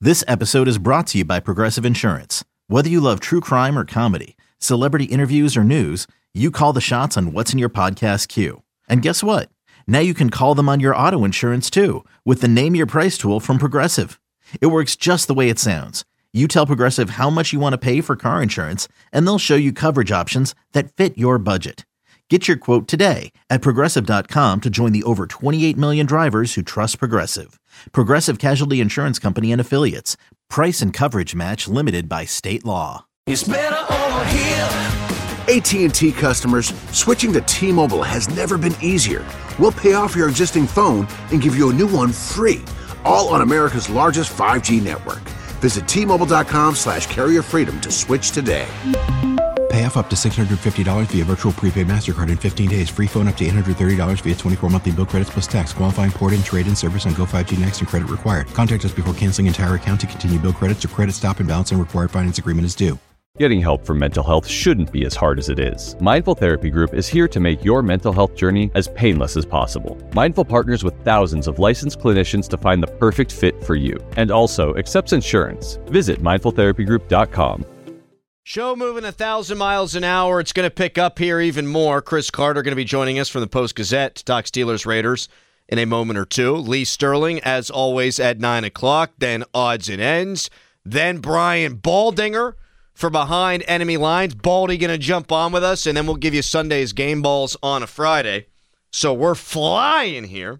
This episode is brought to you by Progressive Insurance. Whether you love true crime or comedy, celebrity interviews or news, you call the shots on what's in your podcast queue. And guess what? Now you can call them on your auto insurance too with the Name Your Price tool from Progressive. It works just the way it sounds. You tell Progressive how much you want to pay for car insurance, and they'll show you coverage options that fit your budget. Get your quote today at Progressive.com to join the over 28 million drivers who trust Progressive. Progressive Casualty Insurance Company and Affiliates. Price and coverage match limited by state law. It's better over here. AT&T customers, switching to T-Mobile has never been easier. We'll pay off your existing phone and give you a new one free, all on America's largest 5G network. Visit T-Mobile.com/carrier freedom to switch today. Pay off up to $650 via virtual prepaid MasterCard in 15 days. Free phone up to $830 via 24 monthly bill credits plus tax. Qualifying port-in, trade-in service on Go 5G Next and credit required. Contact us before canceling entire account to continue bill credits or credit stop and balance and required finance agreement is due. Getting help for mental health shouldn't be as hard as it is. Mindful Therapy Group is here to make your mental health journey as painless as possible. Mindful partners with thousands of licensed clinicians to find the perfect fit for you, and also accepts insurance. Visit mindfultherapygroup.com. Show moving 1,000 miles an hour. It's going to pick up here even more. Chris Carter going to be joining us from the Post-Gazette to talk Steelers Raiders in a moment or two. Lee Sterling, as always, at 9 o'clock. Then Odds and Ends. Then Brian Baldinger for Behind Enemy Lines. Baldy going to jump on with us, and then we'll give you Sunday's game balls on a Friday. So we're flying here.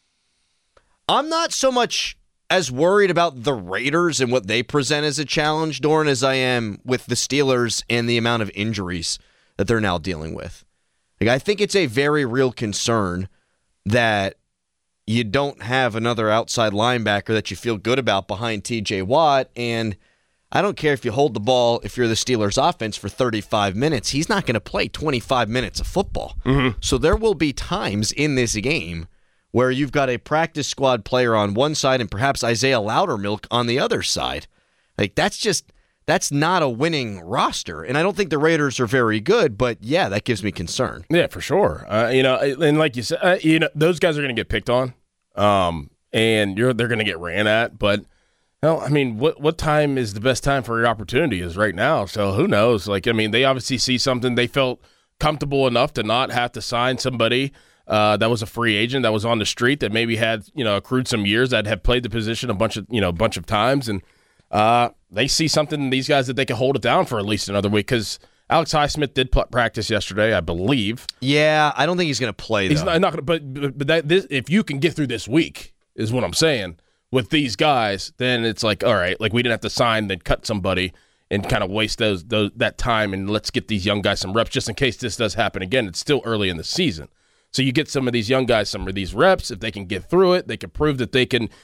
I'm not so much as worried about the Raiders and what they present as a challenge, Doran, as I am with the Steelers and the amount of injuries that they're now dealing with. Like, I think it's a very real concern that you don't have another outside linebacker that you feel good about behind TJ Watt, and I don't care if you hold the ball, if you're the Steelers offense for 35 minutes, he's not going to play 25 minutes of football. Mm-hmm. So there will be times in this game where you've got a practice squad player on one side and perhaps Isaiah Loudermilk on the other side. Like, that's not a winning roster. And I don't think the Raiders are very good, but yeah, that gives me concern. Yeah, for sure. And like you said, those guys are going to get picked on, and they're going to get ran at. But, I mean, what time is the best time for your opportunity is right now. So who knows? Like, I mean, they obviously see something. They felt comfortable enough to not have to sign somebody that was a free agent that was on the street that maybe had accrued some years that have played the position a bunch of times, and they see something in these guys that they can hold it down for at least another week. Because Alex Highsmith did practice yesterday, I believe. Yeah, I don't think he's going to play. He's not going to. But if you can get through this week, is what I'm saying. With these guys, then it's like, all right, like we didn't have to sign, then cut somebody and kind of waste that time, and let's get these young guys some reps just in case this does happen again. It's still early in the season. So you get some of these young guys some of these reps. If they can get through it, they can prove that they can,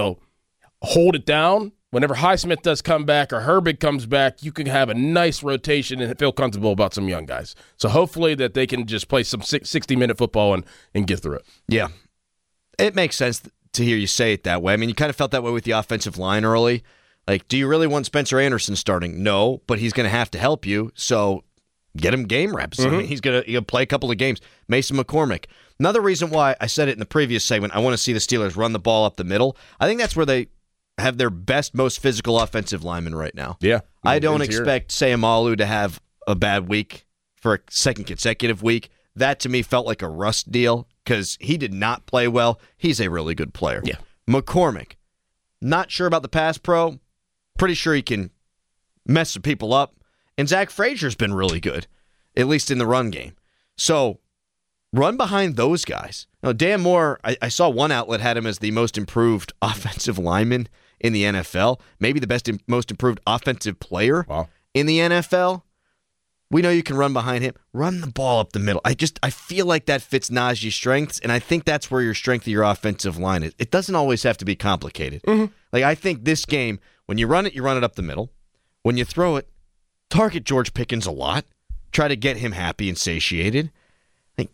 hold it down. Whenever Highsmith does come back or Herbig comes back, you can have a nice rotation and feel comfortable about some young guys. So hopefully that they can just play some 60-minute football and get through it. Yeah. It makes sense to hear you say it that way. I mean, you kind of felt that way with the offensive line early. Like, do you really want Spencer Anderson starting? No, but he's going to have to help you. So get him game reps. Mm-hmm. I mean, he's gonna play a couple of games. Mason McCormick. Another reason why I said it in the previous segment, I want to see the Steelers run the ball up the middle. I think that's where they have their best, most physical offensive lineman right now. Yeah. I don't expect Sayamalu to have a bad week for a second consecutive week. That, to me, felt like a rust deal because he did not play well. He's a really good player. Yeah. McCormick. Not sure about the pass pro. Pretty sure he can mess some people up. And Zach Frazier's been really good, at least in the run game. So run behind those guys. Now, Dan Moore, I saw one outlet had him as the most improved offensive lineman in the NFL, maybe the most improved offensive player in the NFL. We know you can run behind him. Run the ball up the middle. I feel like that fits Najee's strengths, and I think that's where your strength of your offensive line is. It doesn't always have to be complicated. Mm-hmm. Like, I think this game, when you run it up the middle. When you throw it, target George Pickens a lot. Try to get him happy and satiated. Like,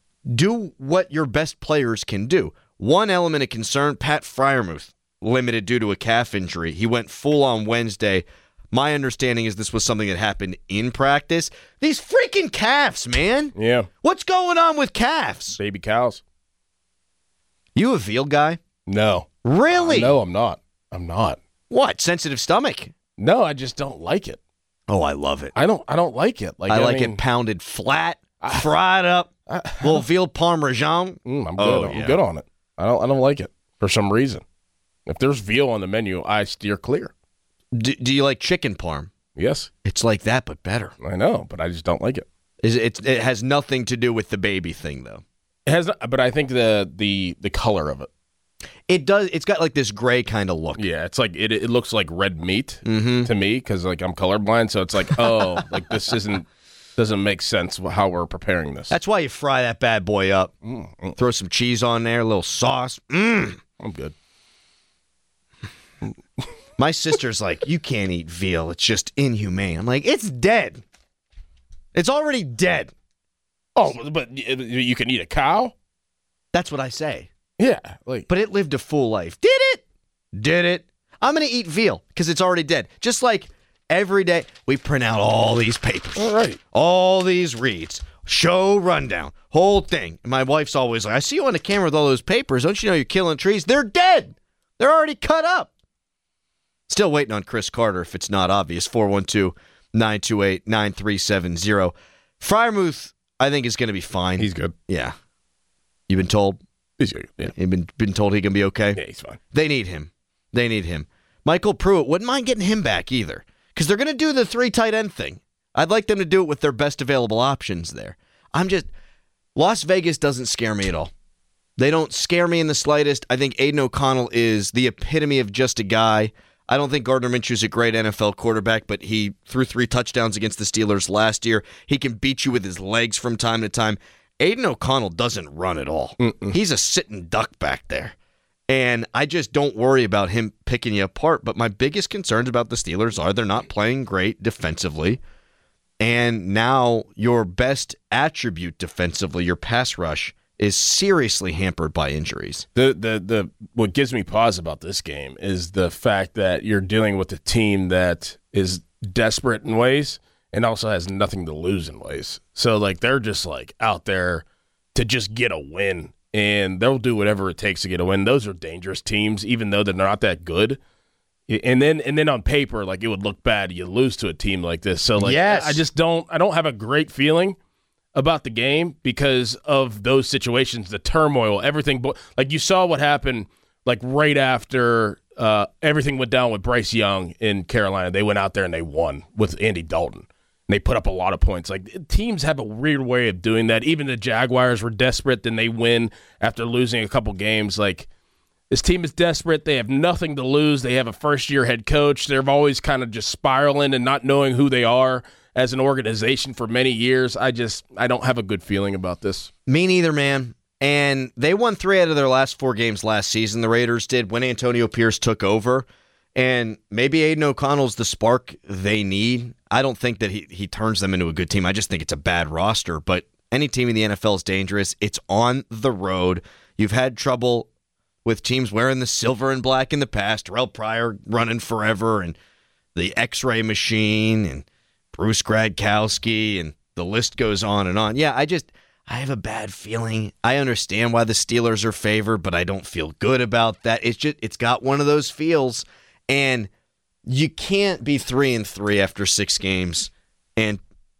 do what your best players can do. One element of concern, Pat Freiermuth, limited due to a calf injury. He went full on Wednesday. My understanding is this was something that happened in practice. These freaking calves, man. Yeah. What's going on with calves? Baby cows. You a veal guy? No. Really? No, I'm not. What? Sensitive stomach? No, I just don't like it. Oh, I love it. I don't like it. I like it pounded flat, fried up, little veal parmesan. I'm good. I'm good on it. I don't like it for some reason. If there's veal on the menu, I steer clear. Do you like chicken parm? Yes. It's like that, but better. I know, but I just don't like it. It has nothing to do with the baby thing, though. It has, but I think the color of it. It does. It's got like this gray kind of look. Yeah, it's like it looks like red meat Mm-hmm. to me because like I'm colorblind, so it's like like this doesn't make sense how we're preparing this. That's why you fry that bad boy up. Throw some cheese on there, a little sauce. I'm good. My sister's like, you can't eat veal. It's just inhumane. I'm like, it's dead. It's already dead. Oh, but you can eat a cow? That's what I say. Yeah. But it lived a full life. Did it? Did it? I'm going to eat veal because it's already dead. Just like every day, we print out all these papers. All right. All these reads. Show rundown. Whole thing. And my wife's always like, I see you on the camera with all those papers. Don't you know you're killing trees? They're dead. They're already cut up. Still waiting on Chris Carter if it's not obvious. 412-928-9370. Freiermuth, I think, is going to be fine. He's good. Yeah. You've been told? He's good. Yeah. You've been told he can be okay? Yeah, he's fine. They need him. Michael Pruitt, wouldn't mind getting him back either because they're going to do the 3 tight end thing. I'd like them to do it with their best available options there. Las Vegas doesn't scare me at all. They don't scare me in the slightest. I think Aiden O'Connell is the epitome of just a guy. I don't think Gardner Minshew's a great NFL quarterback, but he threw 3 touchdowns against the Steelers last year. He can beat you with his legs from time to time. Aiden O'Connell doesn't run at all. He's a sitting duck back there. And I just don't worry about him picking you apart. But my biggest concerns about the Steelers are they're not playing great defensively. And now your best attribute defensively, your pass rush, is seriously hampered by injuries. The what gives me pause about this game is the fact that you're dealing with a team that is desperate in ways and also has nothing to lose in ways. So like they're just like out there to just get a win, and they'll do whatever it takes to get a win. Those are dangerous teams, even though they're not that good. And then on paper, like it would look bad. You lose to a team like this. So like yes. I don't have a great feeling about the game because of those situations, the turmoil, everything. Like you saw what happened like right after everything went down with Bryce Young in Carolina. They went out there and they won with Andy Dalton. And they put up a lot of points. Like teams have a weird way of doing that. Even the Jaguars were desperate, then they win after losing a couple games. Like this team is desperate. They have nothing to lose. They have a first-year head coach. They're always kind of just spiraling and not knowing who they are as an organization for many years. I don't have a good feeling about this. Me neither, man. And they won 3 out of their last 4 games last season. The Raiders did when Antonio Pierce took over. And maybe Aiden O'Connell's the spark they need. I don't think that he turns them into a good team. I just think it's a bad roster. But any team in the NFL is dangerous. It's on the road. You've had trouble with teams wearing the silver and black in the past. Terrell Pryor running forever and the X-ray machine and Bruce Gradkowski, and the list goes on and on. Yeah, I have a bad feeling. I understand why the Steelers are favored, but I don't feel good about that. It's got one of those feels, and you can't be 3-3 after 6 games, and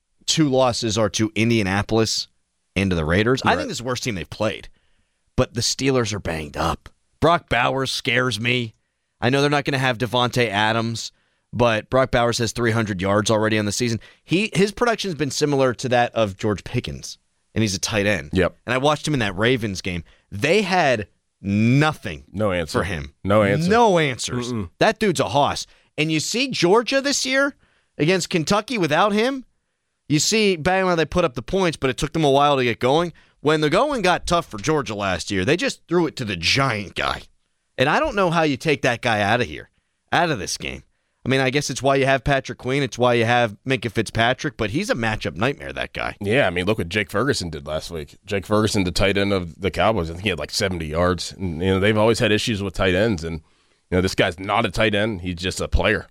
2 losses are to Indianapolis and to the Raiders. Right. I think this is the worst team they've played, but the Steelers are banged up. Brock Bowers scares me. I know they're not going to have Devontae Adams, but Brock Bowers has 300 yards already on the season. His production has been similar to that of George Pickens, and he's a tight end. Yep. And I watched him in that Ravens game. They had nothing for him. No answer. No answers. Mm-mm. That dude's a hoss. And you see Georgia this year against Kentucky without him. You see, bang, they put up the points, but it took them a while to get going. When the going got tough for Georgia last year, they just threw it to the giant guy. And I don't know how you take that guy out of this game. I mean, I guess it's why you have Patrick Queen. It's why you have Minkah Fitzpatrick, but he's a matchup nightmare, that guy. Yeah, I mean, look what Jake Ferguson did last week. Jake Ferguson, the tight end of the Cowboys, I think he had like 70 yards. And, they've always had issues with tight ends. And, this guy's not a tight end. He's just a player.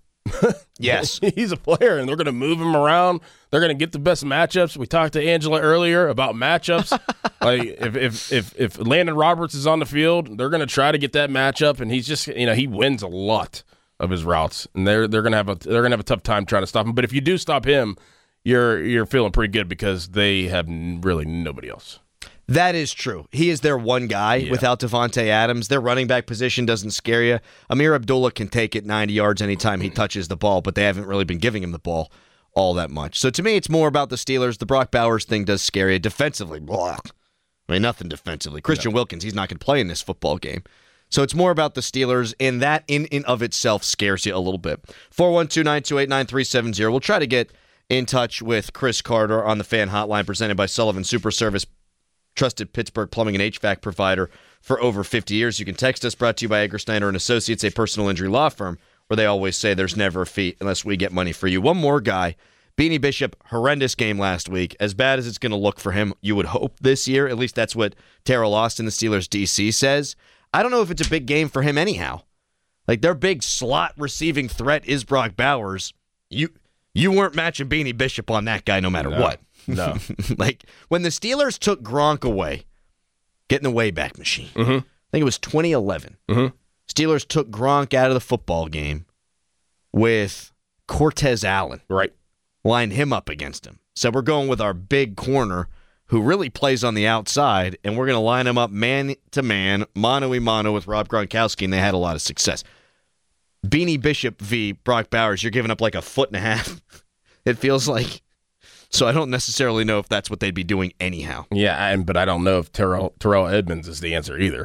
Yes. He's a player, and they're going to move him around. They're going to get the best matchups. We talked to Angela earlier about matchups. Like if Landon Roberts is on the field, they're going to try to get that matchup, and he's just, he wins a lot of his routes, and they're gonna have a tough time trying to stop him. But if you do stop him, you're feeling pretty good because they have really nobody else. That is true. He is their one guy without Devontae Adams. Their running back position doesn't scare you. Amir Abdullah can take it 90 yards anytime he touches the ball, but they haven't really been giving him the ball all that much. So to me, it's more about the Steelers. The Brock Bowers thing does scare you. Defensively, blah. I mean, nothing defensively. Christian Wilkins, he's not going to play in this football game. So it's more about the Steelers, and that in of itself scares you a little bit. 412-928-9370. We'll try to get in touch with Chris Carter on the Fan Hotline presented by Sullivan Super Service, trusted Pittsburgh plumbing and HVAC provider for over 50 years. You can text us, brought to you by Edgar Snyder and Associates, a personal injury law firm, where they always say there's never a fee unless we get money for you. One more guy, Beanie Bishop, horrendous game last week. As bad as it's going to look for him, you would hope this year. At least that's what Terrell Austin, the Steelers DC, says. I don't know if it's a big game for him anyhow. Like, their big slot receiving threat is Brock Bowers. You weren't matching Beanie Bishop on that guy no matter what. No. Like, when the Steelers took Gronk away, getting the Wayback Machine, I think it was 2011, Steelers took Gronk out of the football game with Cortez Allen. Right. Lined him up against him. So we're going with our big corner who really plays on the outside, and we're going to line him up man-to-man, mano-a-mano with Rob Gronkowski, and they had a lot of success. Beanie Bishop v. Brock Bowers, you're giving up like a foot and a half, it feels like. So I don't necessarily know if that's what they'd be doing anyhow. Yeah, but I don't know if Terrell Edmonds is the answer either.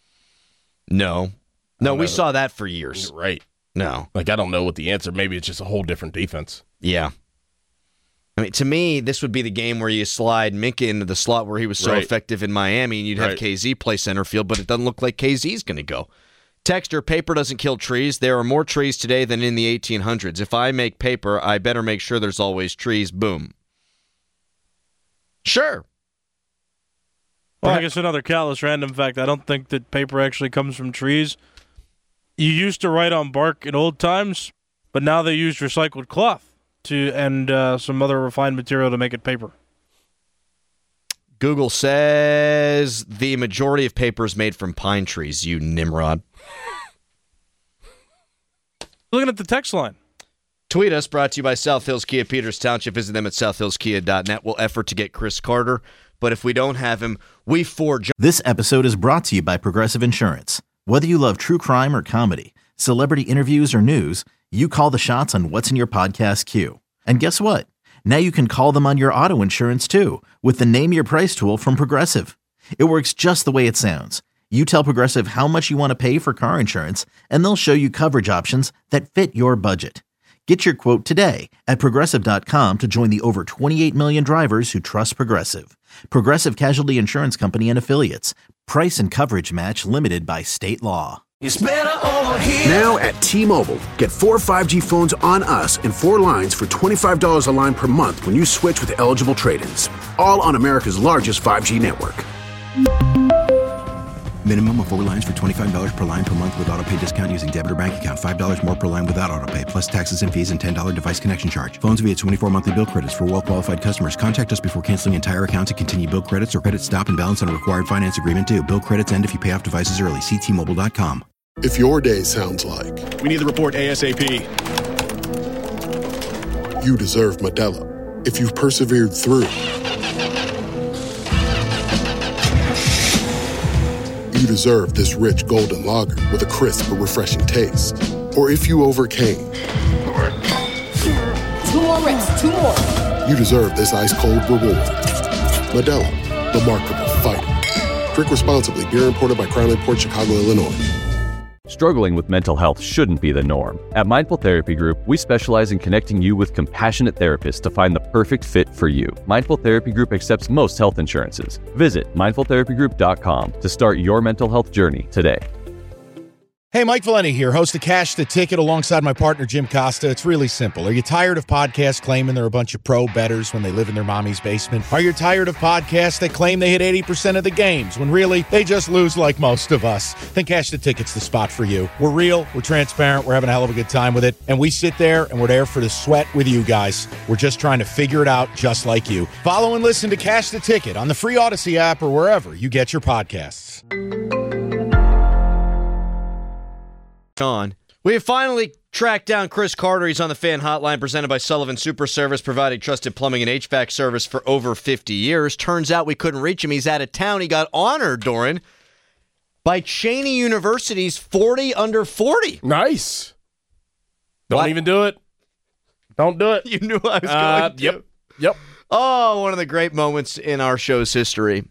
No, we saw that for years. Right. No. Like, I don't know what the answer. Maybe it's just a whole different defense. Yeah. I mean, to me, this would be the game where you slide Minka into the slot where he was so effective in Miami, and you'd have KZ play center field, but it doesn't look like KZ's going to go. Texter, paper doesn't kill trees. There are more trees today than in the 1800s. If I make paper, I better make sure there's always trees. Boom. Sure. Well, I guess another callous random fact, I don't think that paper actually comes from trees. You used to write on bark in old times, but now they use recycled cloth and some other refined material to make it paper. Google says the majority of paper is made from pine trees, you Nimrod. Looking at the text line. Tweet us, brought to you by South Hills Kia Peters Township. Visit them at southhillskia.net. We'll effort to get Chris Carter, but if we don't have him, we forge. This episode is brought to you by Progressive Insurance. Whether you love true crime or comedy, celebrity interviews or news, you call the shots on what's in your podcast queue. And guess what? Now you can call them on your auto insurance too with the Name Your Price tool from Progressive. It works just the way it sounds. You tell Progressive how much you want to pay for car insurance, and they'll show you coverage options that fit your budget. Get your quote today at Progressive.com to join the over 28 million drivers who trust Progressive. Progressive Casualty Insurance Company and Affiliates. Price and coverage match limited by state law. It's better over here. Now at T-Mobile, get 4 5G phones on us and 4 lines for $25 a line per month when you switch with eligible trade-ins. All on America's largest 5G network. Minimum of 4 lines for $25 per line per month with autopay discount using debit or bank account. $5 more per line without autopay, plus taxes and fees and $10 device connection charge. Phones via 24 monthly bill credits for well-qualified customers. Contact us before canceling entire account to continue bill credits or credit stop and balance on a required finance agreement due. Bill credits end if you pay off devices early. See T-Mobile.com. If your day sounds like we need the report ASAP, you deserve Modelo. If you've persevered through, you deserve this rich golden lager with a crisp but refreshing taste. Or if you overcame. 2 more reps, 2 more. You deserve this ice-cold reward. Modelo, the Remarkable Fighter. Drink responsibly. Beer imported by Crown Imports, Chicago, Illinois. Struggling with mental health shouldn't be the norm. At Mindful Therapy Group, we specialize in connecting you with compassionate therapists to find the perfect fit for you. Mindful Therapy Group accepts most health insurances. Visit mindfultherapygroup.com to start your mental health journey today. Hey, Mike Valeni here, host of Cash the Ticket alongside my partner, Jim Costa. It's really simple. Are you tired of podcasts claiming they're a bunch of pro bettors when they live in their mommy's basement? Are you tired of podcasts that claim they hit 80% of the games when really they just lose like most of us? Then Cash the Ticket's the spot for you. We're real, we're transparent, we're having a hell of a good time with it, and we sit there and we're there for the sweat with you guys. We're just trying to figure it out just like you. Follow and listen to Cash the Ticket on the free Odyssey app or wherever you get your podcasts. On. We have finally Track down Chris Carter. He's on the Fan Hotline presented by Sullivan Super Service, providing trusted plumbing and HVAC service for over 50 years. Turns out we couldn't reach him. He's out of town. He got honored, Doran, by Cheney University's 40 under 40. Nice. Don't even do it. Don't do it. You knew I was going to. Yep. Oh, one of the great moments in our show's history.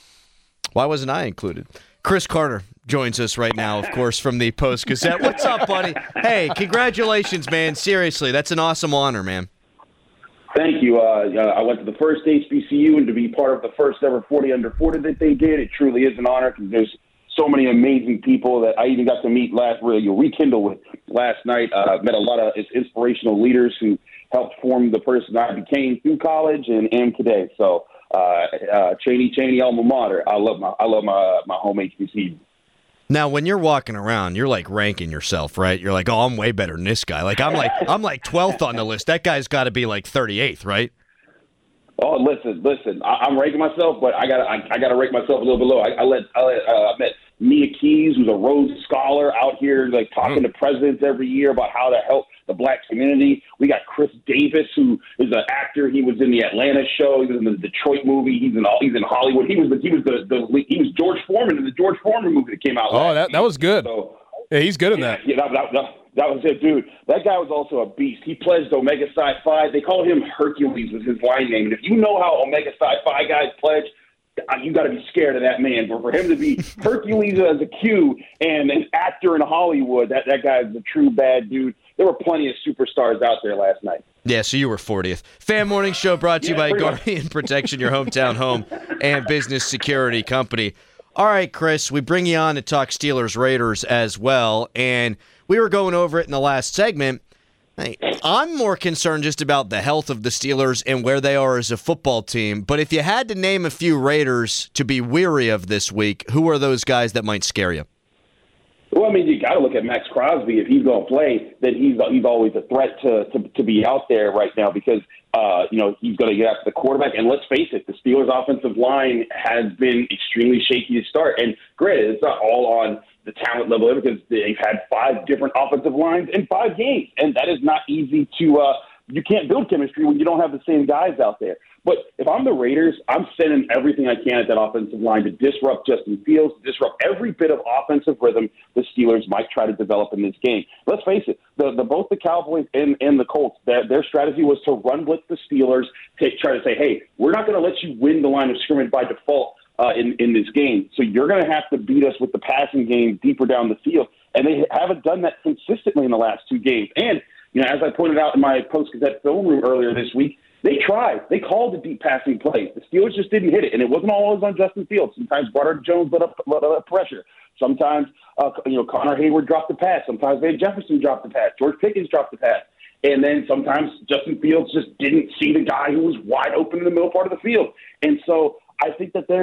Why wasn't I included? Chris Carter joins us right now, of course, from the Post-Gazette. What's up, buddy? Hey, congratulations, man. Seriously, that's an awesome honor, man. Thank you. I went to the first HBCU, and to be part of the first ever 40 under 40 that they did, it truly is an honor because there's so many amazing people that I even got to meet rekindle with last night. Met a lot of inspirational leaders who helped form the person I became through college and am today. So, Cheney alma mater. I love my home HBCU. Now, when you're walking around, you're like ranking yourself, right? You're like, oh, I'm way better than this guy. Like I'm like 12th on the list. That guy's got to be like 38th, right? Oh, listen. I'm ranking myself, but I gotta rank myself a little below. I met Mia Keys, who's a Rhodes Scholar, out here like talking to presidents every year about how to help the black community. We got Chris Davis, who is an actor. He was in the Atlanta show. He was in the Detroit movie. He's in Hollywood. He was George Foreman in the George Foreman movie that came out. Oh, that was good. So, yeah, he's good in that. Yeah, that was it, dude. That guy was also a beast. He pledged Omega Psi Phi. They call him Hercules was his line name. And if you know how Omega Psi Phi guys pledge, you got to be scared of that man. But for him to be Hercules as a Q and an actor in Hollywood, that guy's a true bad dude. There were plenty of superstars out there last night. Yeah, so you were 40th. Fan Morning Show brought to you by Guardian Protection, your hometown home and business security company. All right, Chris, we bring you on to talk Steelers-Raiders as well, and we were going over it in the last segment. I'm more concerned just about the health of the Steelers and where they are as a football team, but if you had to name a few Raiders to be weary of this week, who are those guys that might scare you? Well, I mean, you got to look at Max Crosby. If he's going to play, then he's always a threat to be out there right now because he's going to get after the quarterback. And let's face it, the Steelers' offensive line has been extremely shaky to start. And granted, it's not all on the talent level because they've had 5 different offensive lines in 5 games, and that is not easy to. You can't build chemistry when you don't have the same guys out there. But if I'm the Raiders, I'm sending everything I can at that offensive line to disrupt Justin Fields, to disrupt every bit of offensive rhythm the Steelers might try to develop in this game. Let's face it, both the Cowboys and the Colts, their strategy was to run blitz the Steelers, try to say, hey, we're not going to let you win the line of scrimmage by default in this game. So you're going to have to beat us with the passing game deeper down the field. And they haven't done that consistently in the last 2 games. And, as I pointed out in my Post-Gazette film room earlier this week, they tried. They called the deep passing plays. The Steelers just didn't hit it, and it wasn't always on Justin Fields. Sometimes Broderick Jones let up pressure. Sometimes, Connor Hayward dropped the pass. Sometimes Van Jefferson dropped the pass. George Pickens dropped the pass. And then sometimes Justin Fields just didn't see the guy who was wide open in the middle part of the field. And so I think that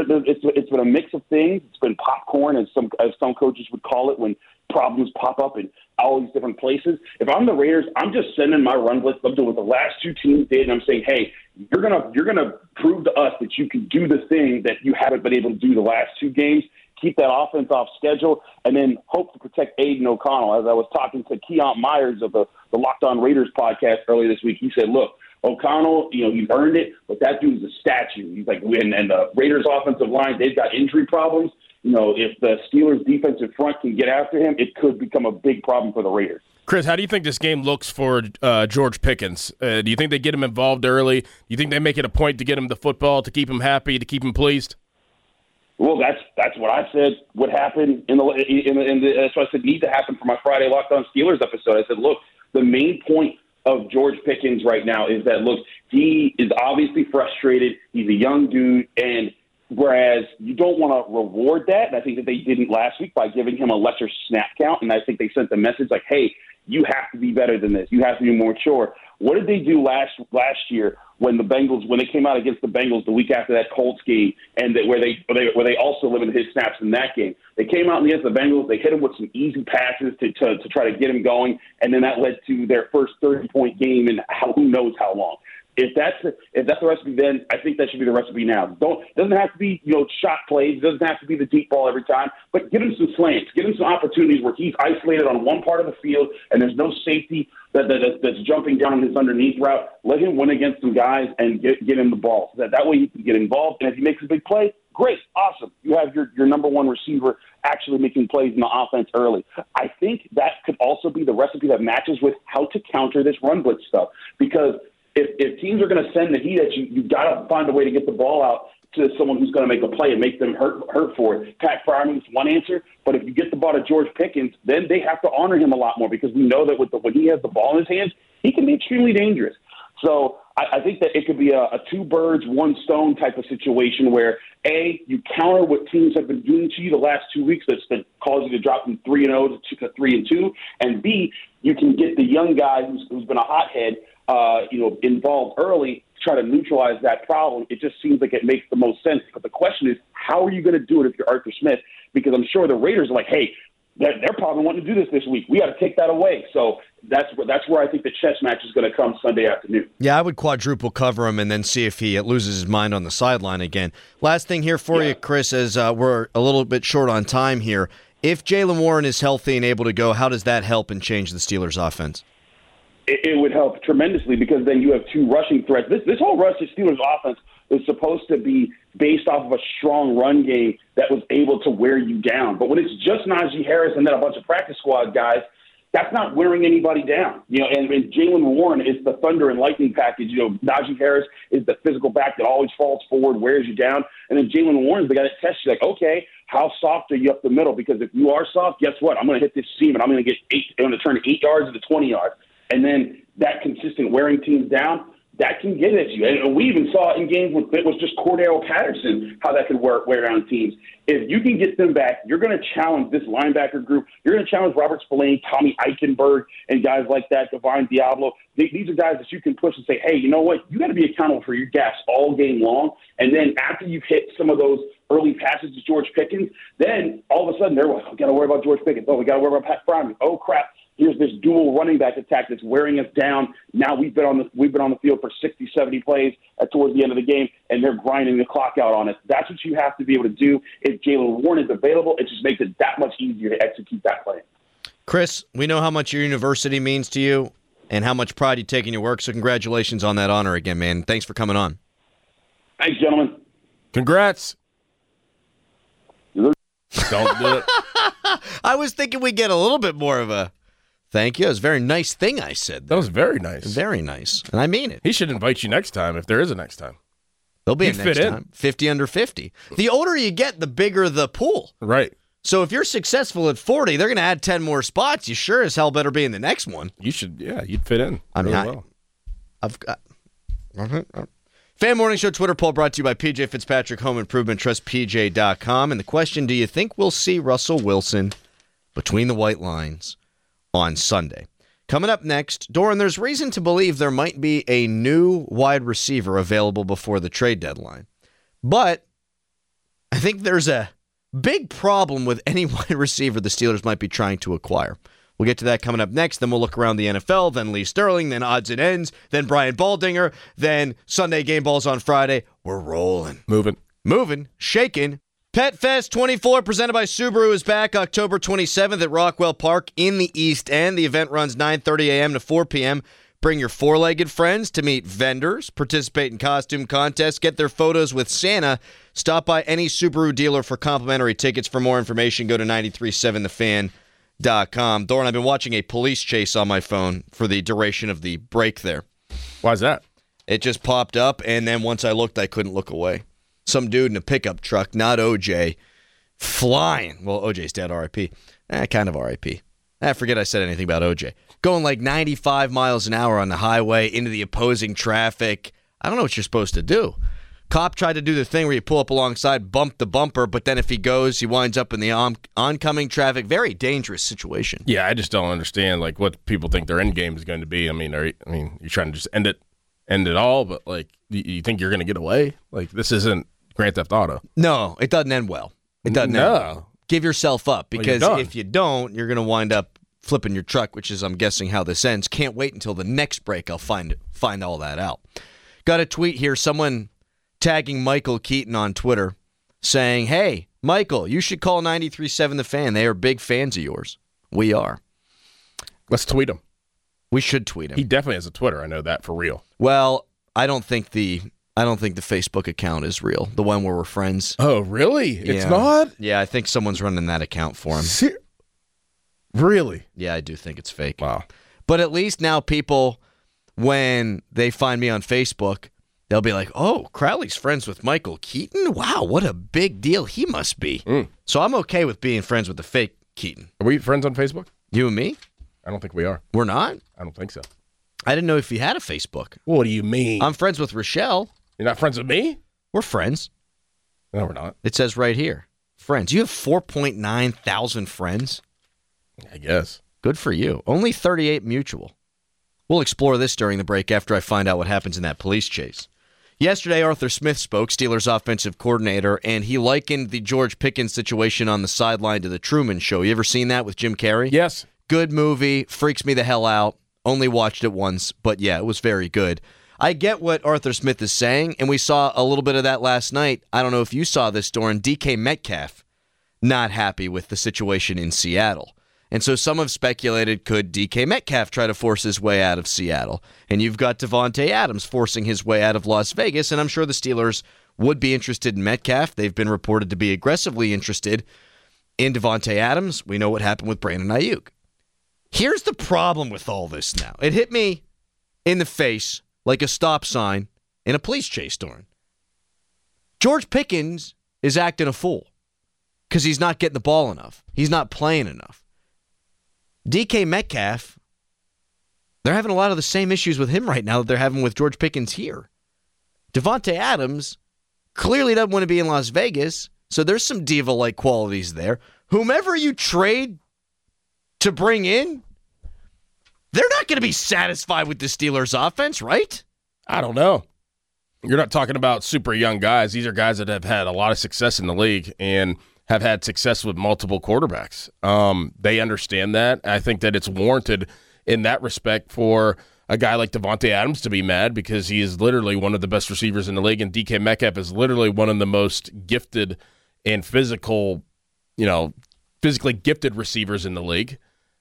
it's been a mix of things. It's been popcorn, as some coaches would call it, when problems pop up in all these different places. If I'm the Raiders, I'm just sending my run blitz. I'm doing what the last 2 teams did, and I'm saying, hey, you're gonna prove to us that you can do the thing that you haven't been able to do the last 2 games. Keep that offense off schedule, and then hope to protect Aiden O'Connell. As I was talking to Keon Myers of the Locked On Raiders podcast earlier this week, he said, look, O'Connell, he's earned it, but that dude's a statue. He's like, and the Raiders offensive line, they've got injury problems. If the Steelers defensive front can get after him, it could become a big problem for the Raiders. Chris, how do you think this game looks for George Pickens? Do you think they get him involved early? Do you think they make it a point to get him the football, to keep him happy, to keep him pleased? Well, that's what I said would happen that's what I said need to happen for my Friday Locked On Steelers episode. I said, look, the main point of George Pickens right now is that, look, he is obviously frustrated. He's a young dude, and whereas you don't want to reward that, and I think that they didn't last week by giving him a lesser snap count, and I think they sent the message like, hey, you have to be better than this. You have to be more mature. What did they do last year when they came out against the Bengals the week after that Colts game, and where they also limited his snaps in that game? They came out against the Bengals. They hit him with some easy passes to try to get him going, and then that led to their first 30-point game in who knows how long. If that's the recipe, then I think that should be the recipe now. Doesn't have to be shot plays. It doesn't have to be the deep ball every time. But give him some slants. Give him some opportunities where he's isolated on one part of the field and there's no safety that's jumping down his underneath route. Let him win against some guys and get him the ball. So that way he can get involved. And if he makes a big play, great, awesome. You have your number one receiver actually making plays in the offense early. I think that could also be the recipe that matches with how to counter this run blitz stuff, because if teams are going to send the heat at you, you've got to find a way to get the ball out to someone who's going to make a play and make them hurt for it. Pat Fryerman's one answer, but if you get the ball to George Pickens, then they have to honor him a lot more, because we know that when he has the ball in his hands, he can be extremely dangerous. So I think that it could be a two birds, one stone type of situation where, A, you counter what teams have been doing to you the last 2 weeks that's been caused you to drop from 3-0 to 3-2, and B, you can get the young guy who's been a hothead involved early to try to neutralize that problem. It just seems like it makes the most sense. But the question is, how are you going to do it if you're Arthur Smith? Because I'm sure the Raiders are like, hey, they're probably wanting to do this week. We got to take that away. So that's where I think the chess match is going to come Sunday afternoon. Yeah, I would quadruple cover him and then see if he loses his mind on the sideline again. Last thing here for you, Chris, as we're a little bit short on time here. If Jaylen Warren is healthy and able to go, how does that help and change the Steelers' offense? It would help tremendously, because then you have two rushing threats. This whole Russell Steelers offense is supposed to be based off of a strong run game that was able to wear you down. But when it's just Najee Harris and then a bunch of practice squad guys, that's not wearing anybody down. And Jaylen Warren is the thunder and lightning package. Najee Harris is the physical back that always falls forward, wears you down. And then Jaylen Warren is the guy that tests you, like, okay, how soft are you up the middle? Because if you are soft, guess what? I'm going to hit this seam and I'm going to turn 8 yards into 20 yards. And then that consistent wearing teams down, that can get at you. And we even saw in games when it was just Cordero Patterson, how that could wear down teams. If you can get them back, you're going to challenge this linebacker group. You're going to challenge Robert Spillane, Tommy Eichenberg, and guys like that, Divine Diablo. These are guys that you can push and say, hey, you know what? You got to be accountable for your gaps all game long. And then after you've hit some of those early passes to George Pickens, then all of a sudden they're like, we got to worry about George Pickens. Oh, we got to worry about Pat Fryerman. Oh, crap. Here's this dual running back attack that's wearing us down. Now we've been on the field for 60, 70 plays towards the end of the game, and they're grinding the clock out on us. That's what you have to be able to do. If Jaylen Warren is available, it just makes it that much easier to execute that play. Chris, we know how much your university means to you and how much pride you take in your work, so congratulations on that honor again, man. Thanks for coming on. Thanks, gentlemen. Congrats. Don't do it. I was thinking we'd get a little bit more of a thank you. It was a very nice thing I said. That was very nice. Very nice. And I mean it. He should invite you next time if there is a next time. There'll be a next time. 50 under 50. The older you get, the bigger the pool. Right. So if you're successful at 40, they're going to add 10 more spots. You sure as hell better be in the next one. You should, you'd fit in. I mean, well. I've got... Fan Morning Show Twitter poll brought to you by PJ Fitzpatrick Home Improvement. Trust PJ.com. And the question, do you think we'll see Russell Wilson between the white lines on Sunday? Coming up next, Doran, there's reason to believe there might be a new wide receiver available before the trade deadline. But I think there's a big problem with any wide receiver the Steelers might be trying to acquire. We'll get to that coming up next. Then we'll look around the NFL, then Lee Sterling, then odds and ends, then Brian Baldinger, then Sunday game balls on Friday. We're rolling. Moving, shaking. Pet Fest 24 presented by Subaru is back October 27th at Rockwell Park in the East End. The event runs 9:30 a.m. to 4 p.m. Bring your four-legged friends to meet vendors, participate in costume contests, get their photos with Santa. Stop by any Subaru dealer for complimentary tickets. For more information, go to 937thefan.com. Doran, I've been watching a police chase on my phone for the duration of the break there. Why's that? It just popped up, and then once I looked, I couldn't look away. Some dude in a pickup truck, not OJ, flying. Well, OJ's dead, R.I.P. Kind of R.I.P. Forget I said anything about OJ. Going like 95 miles an hour on the highway into the opposing traffic. I don't know what you're supposed to do. Cop tried to do the thing where you pull up alongside, bump the bumper, but then if he goes, he winds up in the oncoming traffic. Very dangerous situation. Yeah, I just don't understand like what people think their end game is going to be. I mean, you're trying to just end it all, but like, you think you're going to get away? Like, this isn't Grand Theft Auto. No, it doesn't end well. It doesn't end well. Give yourself up, because if you don't, you're going to wind up flipping your truck, which is, I'm guessing, how this ends. Can't wait until the next break. I'll find all that out. Got a tweet here, someone tagging Michael Keaton on Twitter saying, hey, Michael, you should call 93.7 The Fan. They are big fans of yours. We are. Let's tweet him. We should tweet him. He definitely has a Twitter. I know that for real. Well, I don't think the Facebook account is real. The one where we're friends. Oh, really? Yeah. It's not? Yeah, I think someone's running that account for him. Really? Yeah, I do think it's fake. Wow. But at least now people, when they find me on Facebook, they'll be like, oh, Crowley's friends with Michael Keaton? Wow, what a big deal he must be. So I'm okay with being friends with the fake Keaton. Are we friends on Facebook? You and me? I don't think we are. We're not? I don't think so. I didn't know if you had a Facebook. What do you mean? I'm friends with Rochelle. You're not friends with me? We're friends. No, we're not. It says right here, friends. You have 4.9 thousand friends? I guess. Good for you. Only 38 mutual. We'll explore this during the break after I find out what happens in that police chase. Yesterday, Arthur Smith spoke, Steelers offensive coordinator, and he likened the George Pickens situation on the sideline to The Truman Show. You ever seen that with Jim Carrey? Yes. Good movie. Freaks me the hell out. Only watched it once, but yeah, it was very good. I get what Arthur Smith is saying, and we saw a little bit of that last night. I don't know if you saw this, Doran. DK Metcalf not happy with the situation in Seattle. And so some have speculated, could DK Metcalf try to force his way out of Seattle? And you've got Davante Adams forcing his way out of Las Vegas, and I'm sure the Steelers would be interested in Metcalf. They've been reported to be aggressively interested in Davante Adams. We know what happened with Brandon Ayuk. Here's the problem with all this now. It hit me in the face like a stop sign in a police chase, Doran. George Pickens is acting a fool because he's not getting the ball enough. He's not playing enough. DK Metcalf, they're having a lot of the same issues with him right now that they're having with George Pickens here. Davante Adams clearly doesn't want to be in Las Vegas, so there's some diva-like qualities there. Whomever you trade to bring in, they're not going to be satisfied with the Steelers' offense, right? I don't know. You're not talking about super young guys. These are guys that have had a lot of success in the league and have had success with multiple quarterbacks. They understand that. I think that it's warranted in that respect for a guy like Davante Adams to be mad because he is literally one of the best receivers in the league, and DK Metcalf is literally one of the most gifted and physically gifted receivers in the league.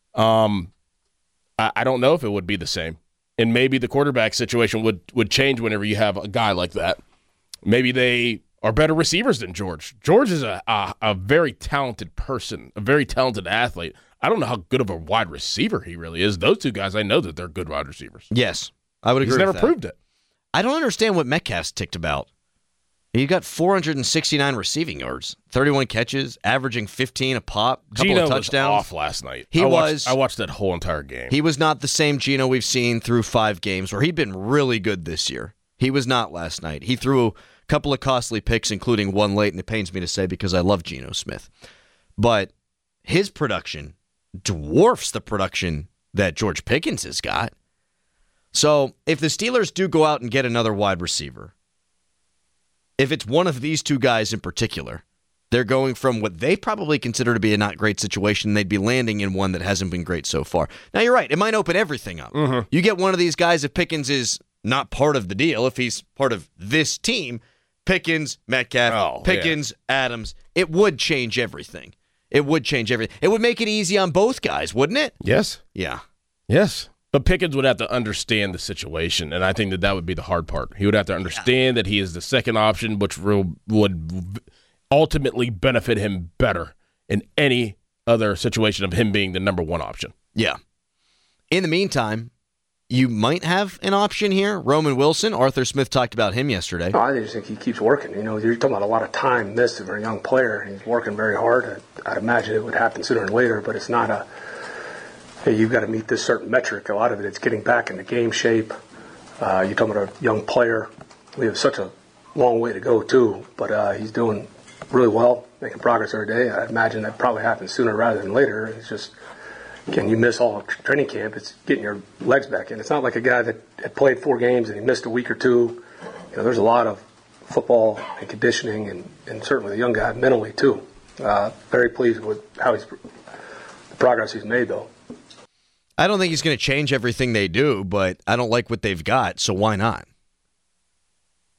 I don't know if it would be the same. And maybe the quarterback situation would change whenever you have a guy like that. Maybe they are better receivers than George. George is a very talented person, a very talented athlete. I don't know how good of a wide receiver he really is. Those two guys, I know that they're good wide receivers. Yes, I would agree with that. He's never proved it. I don't understand what Metcalf's ticked about. He got 469 receiving yards, 31 catches, averaging 15 a pop, couple Geno of touchdowns. Was off last night. I watched that whole entire game. He was not the same Geno we've seen through 5 games, where he'd been really good this year. He was not last night. He threw a couple of costly picks, including one late, and it pains me to say because I love Geno Smith. But his production dwarfs the production that George Pickens has got. So if the Steelers do go out and get another wide receiver, if it's one of these two guys in particular, they're going from what they probably consider to be a not great situation, they'd be landing in one that hasn't been great so far. Now, you're right. It might open everything up. Mm-hmm. You get one of these guys, if Pickens is not part of the deal, if he's part of this team, Pickens, Metcalf, Pickens, Adams, it would change everything. It would change everything. It would make it easy on both guys, wouldn't it? Yes. Yeah. Yes. But Pickens would have to understand the situation, and I think that would be the hard part. He would have to understand that he is the second option, which would ultimately benefit him better in any other situation of him being the number one option. Yeah. In the meantime, you might have an option here. Roman Wilson, Arthur Smith talked about him yesterday. I just think he keeps working. You know, you're talking about a lot of time missed for a young player. He's working very hard. I'd imagine it would happen sooner or later, but it's not hey, you've got to meet this certain metric. A lot of it's getting back into game shape. You're talking about a young player. We have such a long way to go, too, but he's doing really well, making progress every day. I imagine that probably happens sooner rather than later. It's just, again, you miss all training camp. It's getting your legs back in. It's not like a guy that had played 4 games and he missed a week or 2. You know, there's a lot of football and conditioning and certainly the young guy mentally, too. Very pleased with the progress he's made, though. I don't think he's going to change everything they do, but I don't like what they've got, so why not?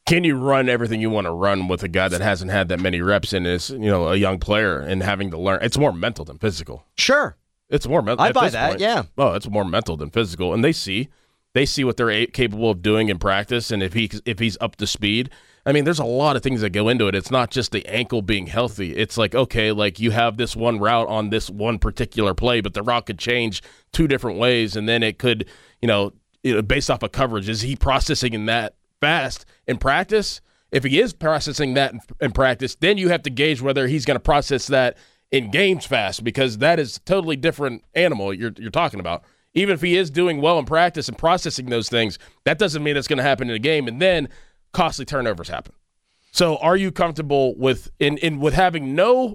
can you run everything you want to run with a guy that hasn't had that many reps and is, a young player and having to learn? It's more mental than physical. Sure. It's more mental. I buy that, yeah. Oh, it's more mental than physical. And they see what they're capable of doing in practice, and if he's up to speed. I mean, there's a lot of things that go into it. It's not just the ankle being healthy. It's like, okay, like you have this one route on this one particular play, but the route could change 2 different ways, and then it could, based off of coverage, is he processing that fast in practice? If he is processing that in practice, then you have to gauge whether he's going to process that in games fast, because that is a totally different animal you're talking about. Even if he is doing well in practice and processing those things, that doesn't mean it's going to happen in a game, and then costly turnovers happen. So are you comfortable with having no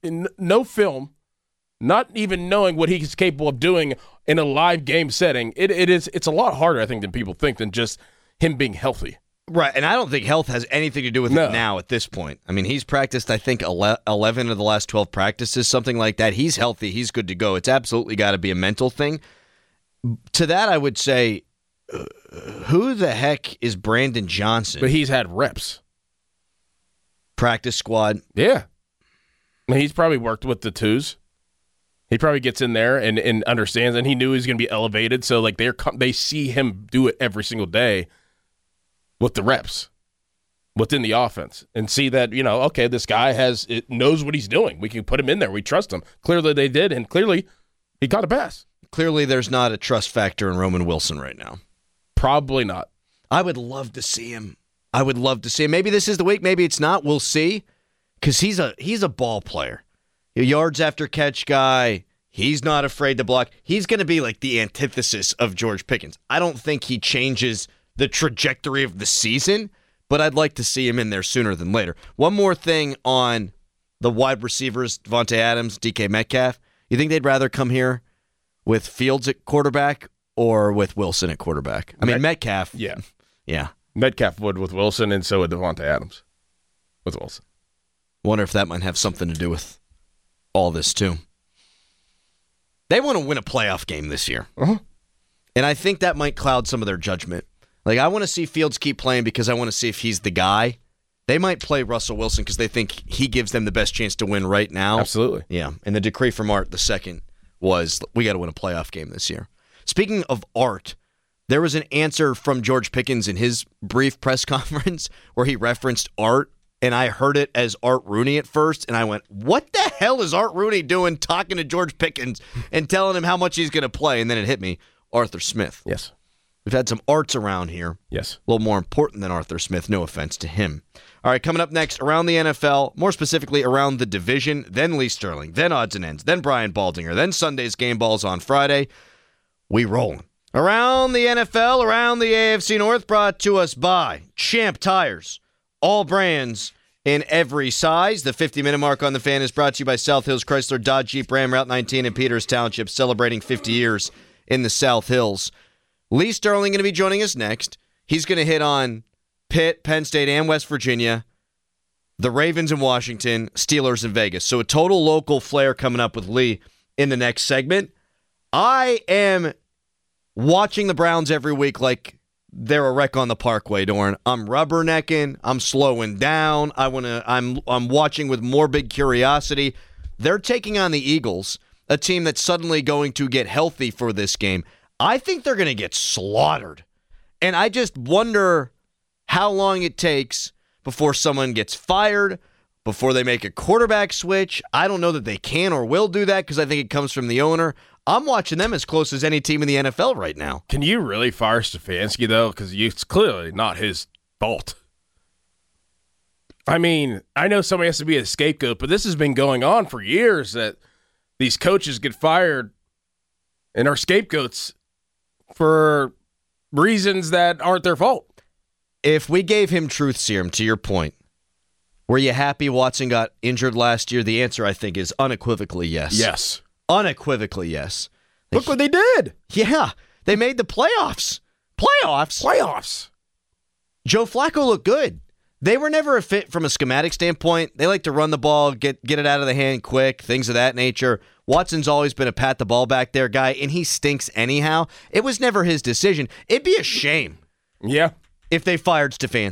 film, not even knowing what he's capable of doing in a live game setting? It's a lot harder, I think, than people think, than just him being healthy. Right, and I don't think health has anything to do with it now at this point. I mean, he's practiced, I think, 11 of the last 12 practices, something like that. He's healthy. He's good to go. It's absolutely got to be a mental thing. To that, I would say, who the heck is Brandon Johnson? But he's had reps. Practice squad. Yeah. I mean, he's probably worked with the twos. He probably gets in there and understands, and he knew he was going to be elevated. So, like, they see him do it every single day with the reps within the offense and see that, okay, this guy knows what he's doing. We can put him in there. We trust him. Clearly they did, and clearly he got a pass. Clearly there's not a trust factor in Roman Wilson right now. Probably not. I would love to see him. Maybe this is the week. Maybe it's not. We'll see. Because he's a ball player. A yards after catch guy. He's not afraid to block. He's going to be like the antithesis of George Pickens. I don't think he changes the trajectory of the season, but I'd like to see him in there sooner than later. One more thing on the wide receivers, Devontae Adams, DK Metcalf. You think they'd rather come here with Fields at quarterback or with Wilson at quarterback? I mean, Metcalf. Yeah. Yeah. Metcalf would with Wilson, and so would Devontae Adams with Wilson. Wonder if that might have something to do with all this, too. They want to win a playoff game this year. Uh-huh. And I think that might cloud some of their judgment. Like, I want to see Fields keep playing because I want to see if he's the guy. They might play Russell Wilson because they think he gives them the best chance to win right now. Absolutely. Yeah. And the decree from Art II was, we got to win a playoff game this year. Speaking of Art, there was an answer from George Pickens in his brief press conference where he referenced Art, and I heard it as Art Rooney at first, and I went, what the hell is Art Rooney doing talking to George Pickens and telling him how much he's going to play? And then it hit me, Arthur Smith. Yes. We've had some Arts around here. Yes. A little more important than Arthur Smith, no offense to him. All right, coming up next, around the NFL, more specifically around the division, then Lee Sterling, then Odds and Ends, then Brian Baldinger, then Sunday's Game Balls on Friday. We rolling. Around the NFL, around the AFC North, brought to us by Champ Tires. All brands in every size. The 50-minute mark on the Fan is brought to you by South Hills Chrysler Dodge Jeep Ram Route 19 in Peters Township, celebrating 50 years in the South Hills. Lee Sterling going to be joining us next. He's going to hit on Pitt, Penn State, and West Virginia, the Ravens in Washington, Steelers in Vegas. So a total local flair coming up with Lee in the next segment. I am watching the Browns every week like they're a wreck on the Parkway, Dorn. I'm rubbernecking. I'm slowing down. I'm watching with morbid curiosity. They're taking on the Eagles, a team that's suddenly going to get healthy for this game. I think they're going to get slaughtered. And I just wonder how long it takes before someone gets fired, before they make a quarterback switch. I don't know that they can or will do that because I think it comes from the owner. I'm watching them as close as any team in the NFL right now. Can you really fire Stefanski, though? Because it's clearly not his fault. I mean, I know somebody has to be a scapegoat, but this has been going on for years that these coaches get fired and are scapegoats for reasons that aren't their fault. If we gave him truth serum, to your point, were you happy Watson got injured last year? The answer, I think, is unequivocally yes. Yes. Unequivocally yes. Look what they did. Yeah. They made the playoffs. Playoffs. Joe Flacco looked good. They were never a fit from a schematic standpoint. They like to run the ball, get it out of the hand quick, things of that nature. Watson's always been a pat the ball back there guy, and he stinks anyhow. It was never his decision. It'd be a shame if they fired Stefanski.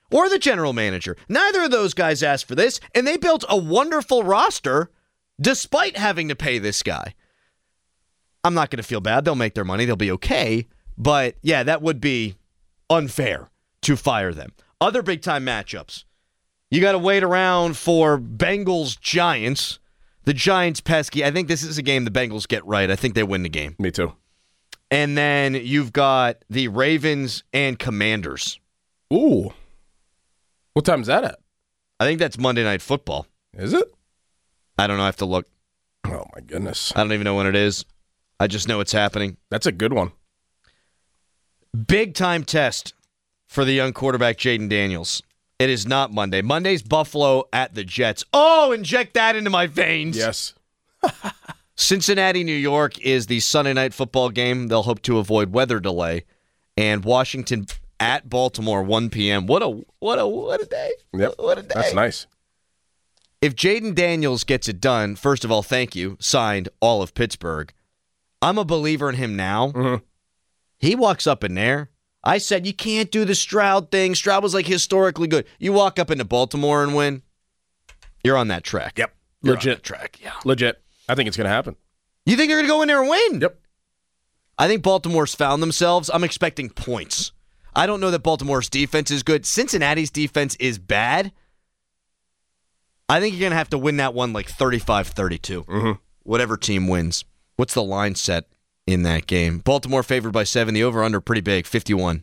or the general manager. Neither of those guys asked for this, and they built a wonderful roster despite having to pay this guy. I'm not going to feel bad. They'll make their money. They'll be okay. But, yeah, that would be unfair to fire them. Other big-time matchups. You got to wait around for Bengals-Giants. The Giants pesky. I think this is a game the Bengals get right. I think they win the game. Me too. And then you've got the Ravens and Commanders. Ooh. What time is that at? I think that's Monday Night Football. Is it? I don't know. I have to look. Oh, my goodness. I don't even know when it is. I just know it's happening. That's a good one. Big-time test for the young quarterback, Jaden Daniels. It is not Monday. Monday's Buffalo at the Jets. Oh, inject that into my veins. Yes. Cincinnati, New York is the Sunday Night Football game. They'll hope to avoid weather delay. And Washington at Baltimore, 1 p.m. What a day. Yep. What a day. That's nice. If Jaden Daniels gets it done, first of all, thank you. Signed, all of Pittsburgh. I'm a believer in him now. Mm-hmm. He walks up in there. I said, you can't do the Stroud thing. Stroud was like historically good. You walk up into Baltimore and win, you're on that track. Yep. You're Legit. on that track. Yeah. Legit. I think it's going to happen. You think they're going to go in there and win? Yep. I think Baltimore's found themselves. I'm expecting points. I don't know that Baltimore's defense is good. Cincinnati's defense is bad. I think you're going to have to win that one like 35-32. Mm-hmm. Whatever team wins. What's the line set in that game? Baltimore favored by 7. The over-under pretty big, 51.5.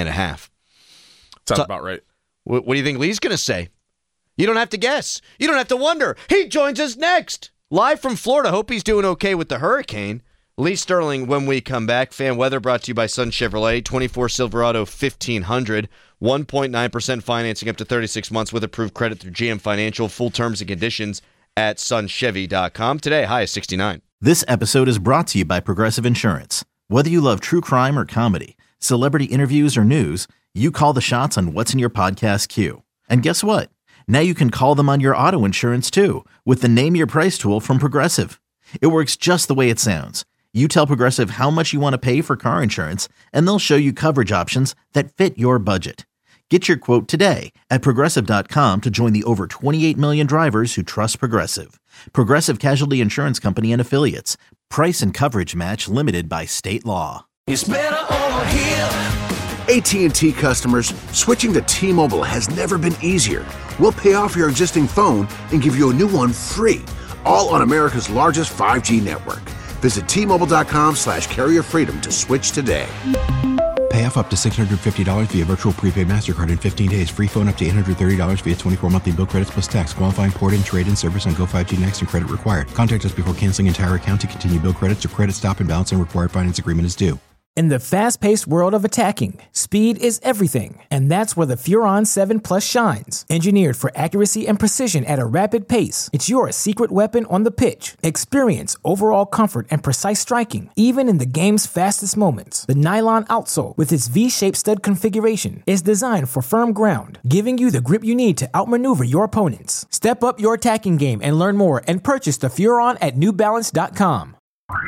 Sounds about right. What do you think Lee's going to say? You don't have to guess. You don't have to wonder. He joins us next. Live from Florida. Hope he's doing okay with the hurricane. Lee Sterling when we come back. Fan weather brought to you by Sun Chevrolet. 24 Silverado 1500. 1.9% financing up to 36 months with approved credit through GM Financial. Full terms and conditions at sunchevy.com. Today, high is 69. This episode is brought to you by Progressive Insurance. Whether you love true crime or comedy, celebrity interviews or news, you call the shots on what's in your podcast queue. And guess what? Now you can call them on your auto insurance too with the Name Your Price tool from Progressive. It works just the way it sounds. You tell Progressive how much you want to pay for car insurance, and they'll show you coverage options that fit your budget. Get your quote today at Progressive.com to join the over 28 million drivers who trust Progressive. Progressive Casualty Insurance Company and Affiliates. Price and coverage match limited by state law. It's better over here. AT&T customers, switching to T-Mobile has never been easier. We'll pay off your existing phone and give you a new one free, all on America's largest 5G network. Visit T-Mobile.com/carrierfreedom to switch today. Pay off up to $650 via virtual prepaid MasterCard in 15 days. Free phone up to $830 via 24 monthly bill credits plus tax. Qualifying port and trade-in service on Go5G Next and credit required. Contact us before canceling entire account to continue bill credits or credit stop and balance and required finance agreement is due. In the fast-paced world of attacking, speed is everything, and that's where the Furon 7 Plus shines. Engineered for accuracy and precision at a rapid pace, it's your secret weapon on the pitch. Experience overall comfort and precise striking, even in the game's fastest moments. The nylon outsole, with its V-shaped stud configuration, is designed for firm ground, giving you the grip you need to outmaneuver your opponents. Step up your attacking game and learn more and purchase the Furon at NewBalance.com.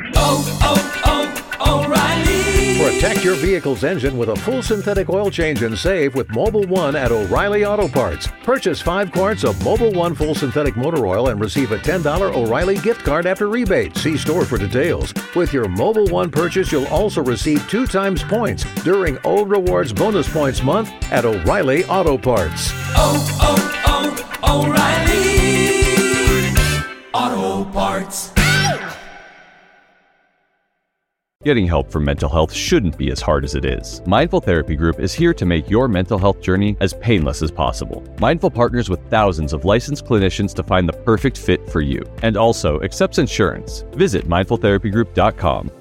O'Reilly. Protect your vehicle's engine with a full synthetic oil change and save with Mobil 1 at O'Reilly Auto Parts. Purchase 5 quarts of Mobil 1 full synthetic motor oil and receive a $10 O'Reilly gift card after rebate. See store for details. With your Mobil 1 purchase, you'll also receive 2 times points during O Rewards Bonus Points Month at O'Reilly Auto Parts. O'Reilly Auto Parts. Getting help for mental health shouldn't be as hard as it is. Mindful Therapy Group is here to make your mental health journey as painless as possible. Mindful partners with thousands of licensed clinicians to find the perfect fit for you, and also accepts insurance. Visit mindfultherapygroup.com.